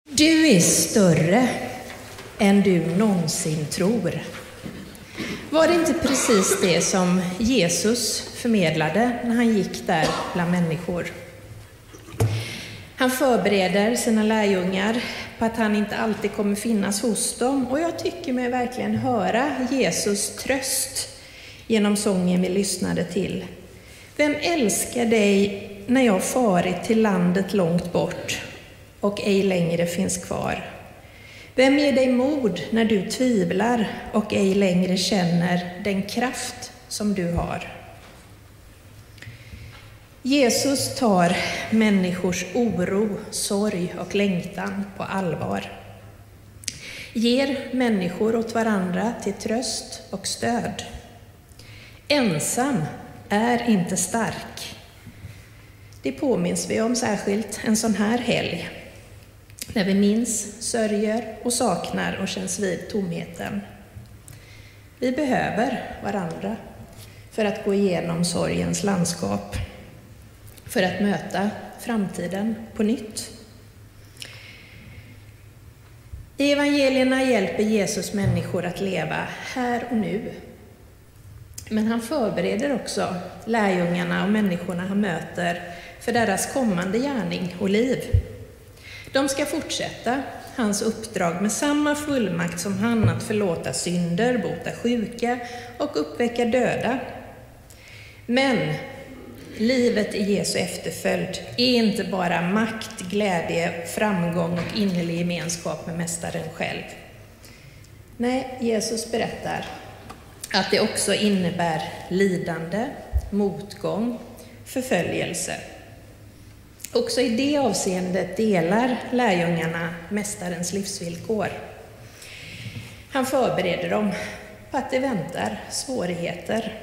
Du är större än du någonsin tror. Var det inte precis det som Jesus förmedlade när han gick där bland människor? Han förbereder sina lärjungar på att han inte alltid kommer finnas hos dem. Och jag tycker mig verkligen höra Jesus tröst genom sången vi lyssnade till. Vem älskar dig när jag farit till landet långt bort och ej längre finns kvar? Vem ger dig mod när du tvivlar och ej längre känner den kraft som du har? Jesus tar människors oro, sorg och längtan på allvar. Ger människor åt varandra till tröst och stöd. Ensam är inte stark. Det påminns vi om särskilt en sån här helg. När vi minns, sörjer och saknar och känns vid tomheten. Vi behöver varandra för att gå igenom sorgens landskap. För att möta framtiden på nytt. I evangelierna hjälper Jesus människor att leva här och nu. Men han förbereder också lärjungarna och människorna han möter för deras kommande gärning och liv. De ska fortsätta hans uppdrag med samma fullmakt som han att förlåta synder, bota sjuka och uppväcka döda. Men livet i Jesu efterföljd är inte bara makt, glädje, framgång och innerlig gemenskap med mästaren själv. Nej, Jesus berättar att det också innebär lidande, motgång, förföljelse. Också i det avseendet delar lärjungarna mästarens livsvillkor. Han förbereder dem på att det väntar svårigheter.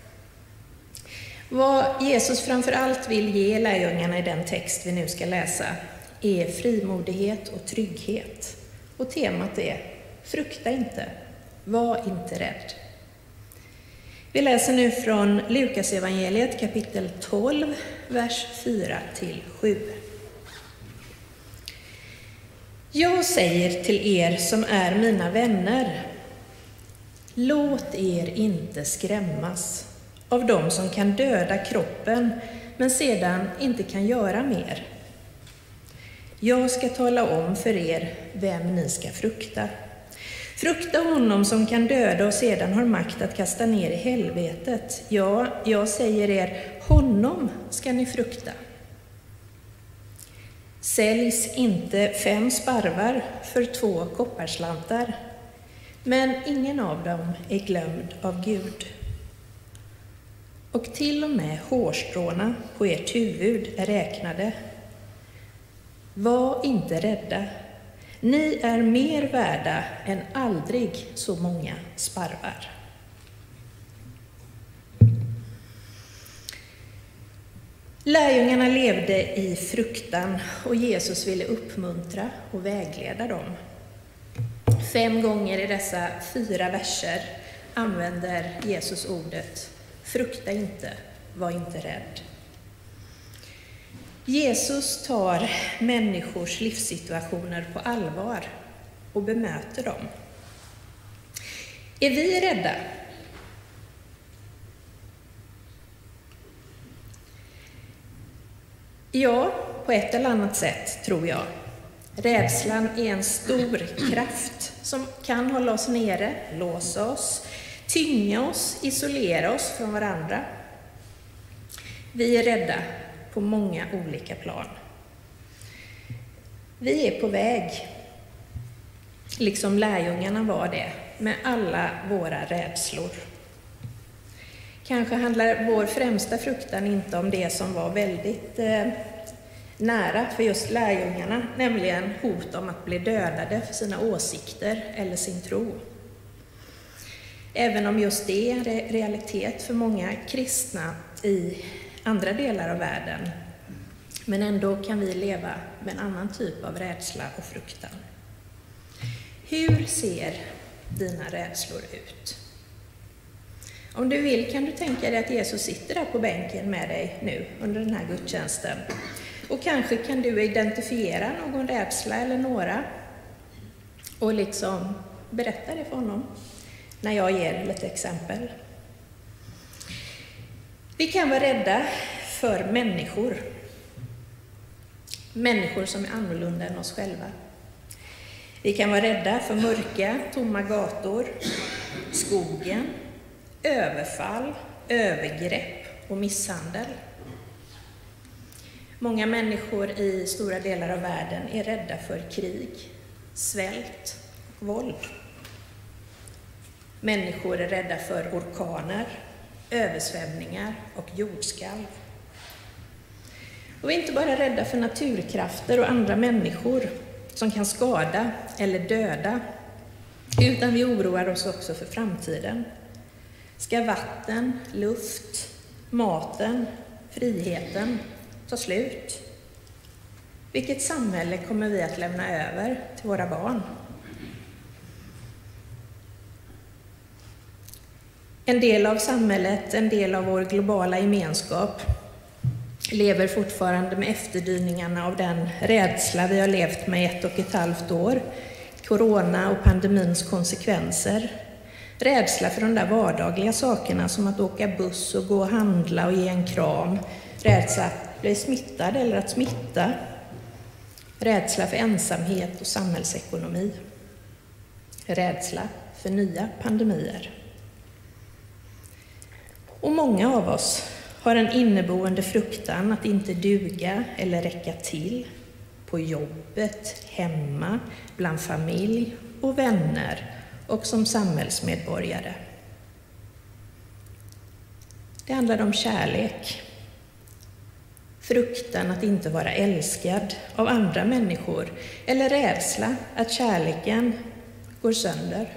Vad Jesus framför allt vill ge lärjungarna i den text vi nu ska läsa är frimodighet och trygghet. Och temat är: frukta inte, var inte rädd. Vi läser nu från Lukas evangeliet kapitel 12, vers 4-7. Jag säger till er som är mina vänner, låt er inte skrämmas av dem som kan döda kroppen men sedan inte kan göra mer. Jag ska tala om för er vem ni ska frukta. Frukta honom som kan döda och sedan har makt att kasta ner i helvetet. Ja, jag säger er, honom ska ni frukta. Säljs inte 5 sparvar för 2 kopparslantar, men ingen av dem är glömd av Gud. Och till och med hårstråna på ert huvud är räknade. Var inte rädda. Ni är mer värda än aldrig så många sparvar. Lärjungarna levde i fruktan och Jesus ville uppmuntra och vägleda dem. 5 gånger i dessa 4 verser använder Jesus ordet frukta inte, var inte rädd. Jesus tar människors livssituationer på allvar och bemöter dem. Är vi rädda? Ja, på ett eller annat sätt tror jag. Rädslan är en stor kraft som kan hålla oss nere, låsa oss, tynga oss, isolera oss från varandra. Vi är rädda på många olika plan. Vi är på väg, liksom lärjungarna var det, med alla våra rädslor. Kanske handlar vår främsta fruktan inte om det som var väldigt nära för just lärjungarna, nämligen hot om att bli dödade för sina åsikter eller sin tro. Även om just det är en realitet för många kristna i andra delar av världen. Men ändå kan vi leva med en annan typ av rädsla och fruktan. Hur ser dina rädslor ut? Om du vill kan du tänka dig att Jesus sitter där på bänken med dig nu under den här gudstjänsten. Och kanske kan du identifiera någon rädsla eller några och liksom berätta det för honom när jag ger lite exempel. Vi kan vara rädda för människor. Människor som är annorlunda än oss själva. Vi kan vara rädda för mörka, tomma gator, skogen, överfall, övergrepp och misshandel. Många människor i stora delar av världen är rädda för krig, svält och våld. Människor är rädda för orkaner, översvämningar och jordskalv. Och vi är inte bara rädda för naturkrafter och andra människor som kan skada eller döda, utan vi oroar oss också för framtiden. Ska vatten, luft, maten, friheten ta slut? Vilket samhälle kommer vi att lämna över till våra barn? En del av samhället, en del av vår globala gemenskap lever fortfarande med efterdyningarna av den rädsla vi har levt med 1,5 år. Corona och pandemins konsekvenser. Rädsla för de där vardagliga sakerna som att åka buss och gå och handla och ge en kram. Rädsla att bli smittad eller att smitta. Rädsla för ensamhet och samhällsekonomi. Rädsla för nya pandemier. Och många av oss har en inneboende fruktan att inte duga eller räcka till på jobbet, hemma, bland familj och vänner och som samhällsmedborgare. Det handlar om kärlek. Fruktan att inte vara älskad av andra människor eller rädsla att kärleken går sönder.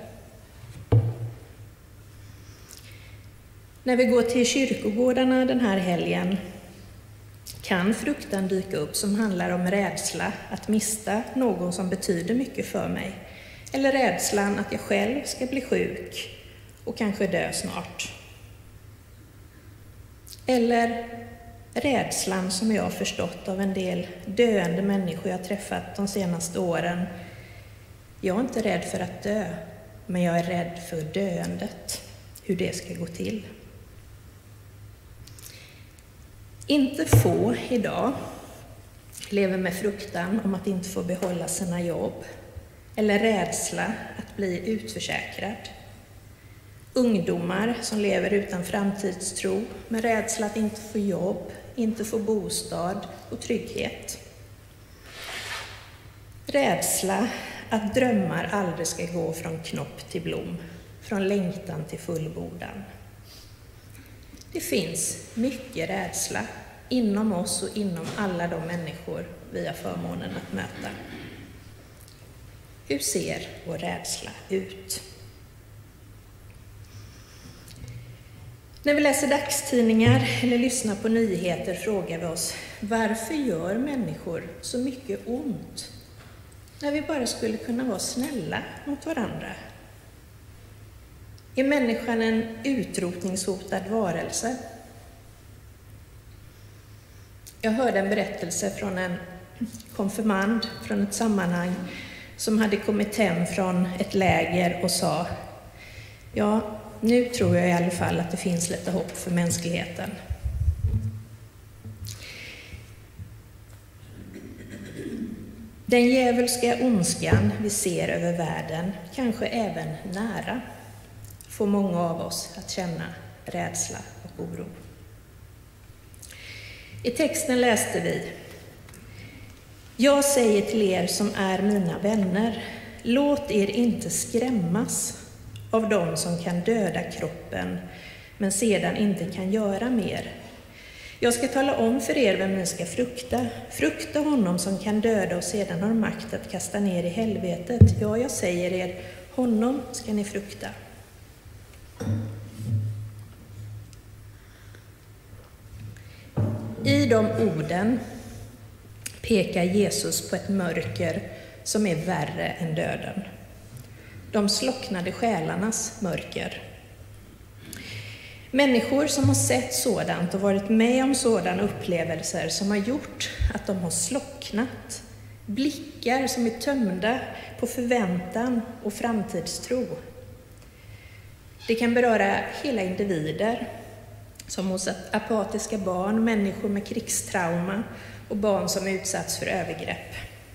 När vi går till kyrkogårdarna den här helgen kan fruktan dyka upp som handlar om rädsla att mista någon som betyder mycket för mig. Eller rädslan att jag själv ska bli sjuk och kanske dö snart. Eller rädslan som jag har förstått av en del döende människor jag träffat de senaste åren. Jag är inte rädd för att dö, men jag är rädd för döendet, hur det ska gå till. Inte få idag lever med fruktan om att inte få behålla sina jobb eller rädsla att bli utförsäkrad. Ungdomar som lever utan framtidstro med rädsla att inte få jobb, inte få bostad och trygghet. Rädsla att drömmar aldrig ska gå från knopp till blom, från längtan till fullbordan. Det finns mycket rädsla inom oss och inom alla de människor vi har förmånen att möta. Hur ser vår rädsla ut? När vi läser dagstidningar eller lyssnar på nyheter frågar vi oss, varför gör människor så mycket ont när vi bara skulle kunna vara snälla mot varandra? Är människan en utrotningshotad varelse? Jag hörde en berättelse från en konfirmand från ett sammanhang som hade kommit hem från ett läger och sa, ja, nu tror jag i alla fall att det finns lite hopp för mänskligheten. Den djävulska ondskan vi ser över världen, kanske även nära, får många av oss att känna rädsla och oro. I texten läste vi, jag säger till er som är mina vänner, låt er inte skrämmas av dem som kan döda kroppen men sedan inte kan göra mer. Jag ska tala om för er vem ni ska frukta. Frukta honom som kan döda och sedan har makt att kasta ner i helvetet. Ja, jag säger er, honom ska ni frukta. I de orden pekar Jesus på ett mörker som är värre än döden. De slocknade själarnas mörker. Människor som har sett sådant och varit med om sådana upplevelser som har gjort att de har slocknat. Blickar som är tömda på förväntan och framtidstro. Det kan beröra hela individer, som hos apatiska barn, människor med krigstrauma och barn som utsatts för övergrepp.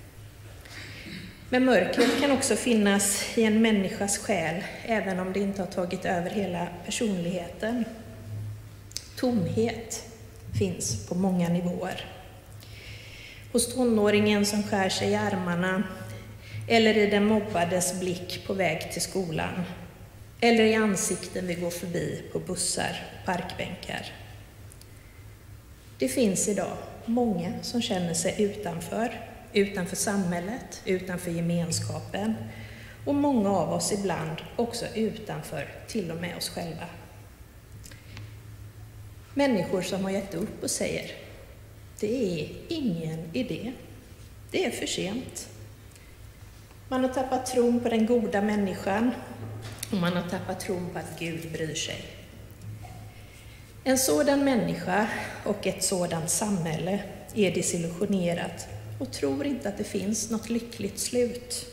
Men mörkret kan också finnas i en människas själ, även om det inte har tagit över hela personligheten. Tomhet finns på många nivåer. Hos tonåringen som skär sig i armarna, eller i den mobbades blick på väg till skolan, eller i ansikten vi går förbi på bussar, parkbänkar. Det finns idag många som känner sig utanför samhället, utanför gemenskapen, och många av oss ibland också utanför till och med oss själva. Människor som har gett upp och säger: det är ingen idé, det är för sent. Man har tappat tron på den goda människan och man har tappat tron på att Gud bryr sig. En sådan människa och ett sådant samhälle är desillusionerat och tror inte att det finns något lyckligt slut.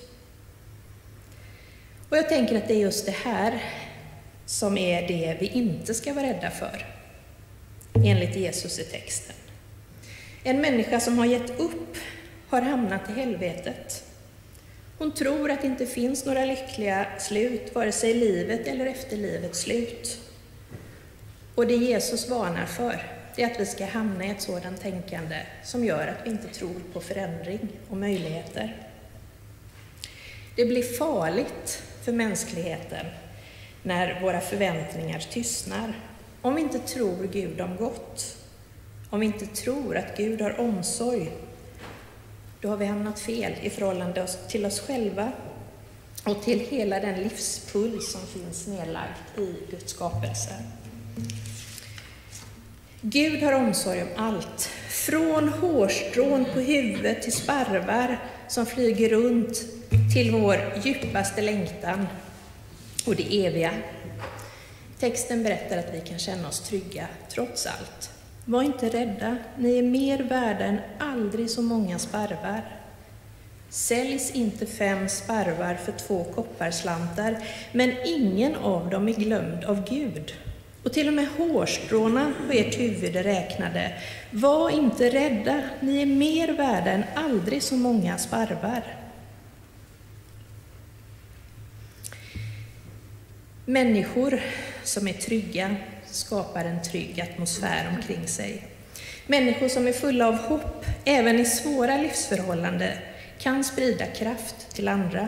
Och jag tänker att det är just det här som är det vi inte ska vara rädda för, enligt Jesus i texten. En människa som har gett upp har hamnat i helvetet. Hon tror att det inte finns några lyckliga slut, vare sig i livet eller efter livets slut. Och det Jesus varnar för, det är att vi ska hamna i ett sådant tänkande som gör att vi inte tror på förändring och möjligheter. Det blir farligt för mänskligheten när våra förväntningar tystnar, om vi inte tror Gud om gott. Om vi inte tror att Gud har omsorg, då har vi hamnat fel i förhållande till oss själva och till hela den livspuls som finns nedlagd i Guds skapelse. Gud har omsorg om allt, från hårstrån på huvudet till sparvar som flyger runt till vår djupaste längtan och det eviga. Texten berättar att vi kan känna oss trygga trots allt. Var inte rädda, ni är mer värda än aldrig så många sparvar. Säljs inte 5 sparvar för 2 kopparslantar, men ingen av dem är glömd av Gud. Och till och med hårstråna på ert huvud är räknade. Var inte rädda, ni är mer värda än aldrig så många sparvar. Människor som är trygga skapar en trygg atmosfär omkring sig. Människor som är fulla av hopp, även i svåra livsförhållanden, kan sprida kraft till andra.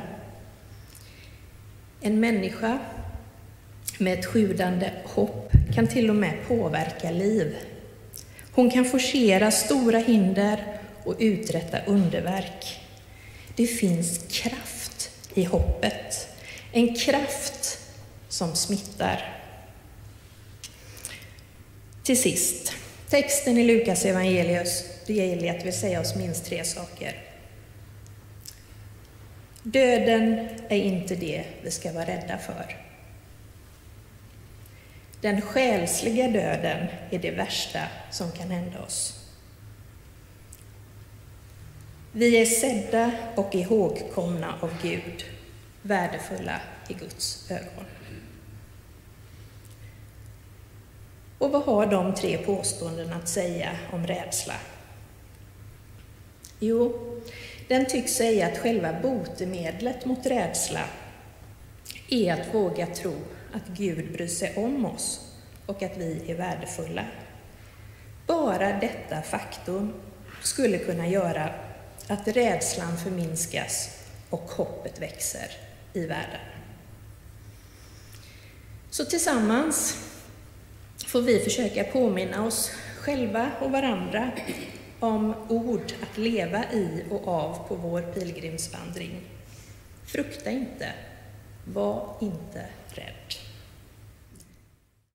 En människa med ett sjudande hopp kan till och med påverka liv. Hon kan forcera stora hinder och uträtta underverk. Det finns kraft i hoppet. En kraft som smittar. Till sist, texten i Lukas evangeliet vill säga oss minst 3 saker. Döden är inte det vi ska vara rädda för. Den själsliga döden är det värsta som kan hända oss. Vi är sedda och ihågkomna av Gud, värdefulla i Guds ögon. Och vad har de 3 påståenden att säga om rädsla? Jo, den tycks säga att själva botemedlet mot rädsla är att våga tro att Gud bryr sig om oss och att vi är värdefulla. Bara detta faktum skulle kunna göra att rädslan förminskas och hoppet växer i världen. Så tillsammans får vi försöka påminna oss själva och varandra om ord att leva i och av på vår pilgrimsvandring. Frukta inte, var inte rädd.